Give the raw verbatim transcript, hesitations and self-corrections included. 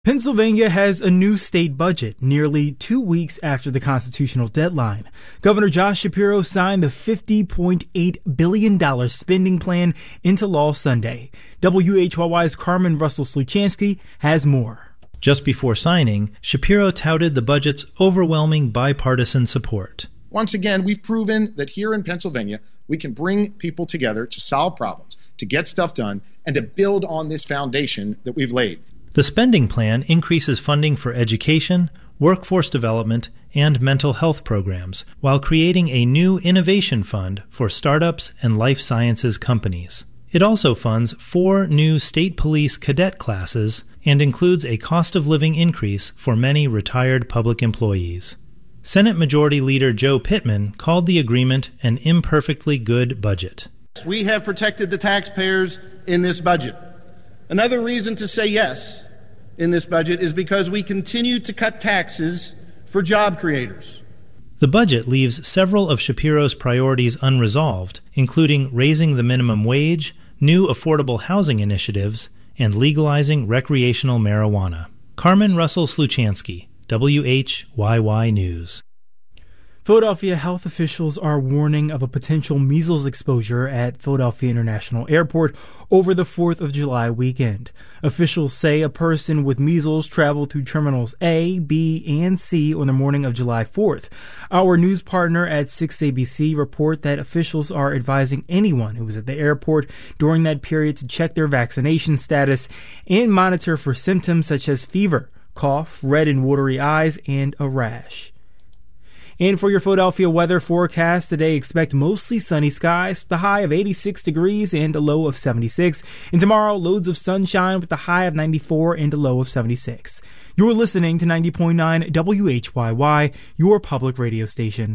Pennsylvania has a new state budget nearly two weeks after the constitutional deadline. Governor Josh Shapiro signed the fifty point eight billion dollars spending plan into law Sunday. W H Y Y's Carmen Russell-Sluchansky has more. Just before signing, Shapiro touted the budget's overwhelming bipartisan support. Once again, we've proven that here in Pennsylvania, we can bring people together to solve problems, to get stuff done, and to build on this foundation that we've laid. The spending plan increases funding for education, workforce development, and mental health programs, while creating a new innovation fund for startups and life sciences companies. It also funds four new state police cadet classes and includes a cost of living increase for many retired public employees. Senate Majority Leader Joe Pittman called the agreement an imperfectly good budget. We have protected the taxpayers in this budget. Another reason to say yes in this budget is because we continue to cut taxes for job creators. The budget leaves several of Shapiro's priorities unresolved, including raising the minimum wage, new affordable housing initiatives, and legalizing recreational marijuana. Carmen Russell-Sluchansky, W H Y Y News. Philadelphia health officials are warning of a potential measles exposure at Philadelphia International Airport over the fourth of July weekend. Officials say a person with measles traveled through terminals A, B, and C on the morning of July fourth. Our news partner at six A B C report that officials are advising anyone who was at the airport during that period to check their vaccination status and monitor for symptoms such as fever, cough, red and watery eyes, and a rash. And for your Philadelphia weather forecast today, expect mostly sunny skies, the high of eighty-six degrees and a low of seventy-six. And tomorrow, loads of sunshine with the high of ninety-four and a low of seventy-six. You're listening to ninety point nine W H Y Y, your public radio station.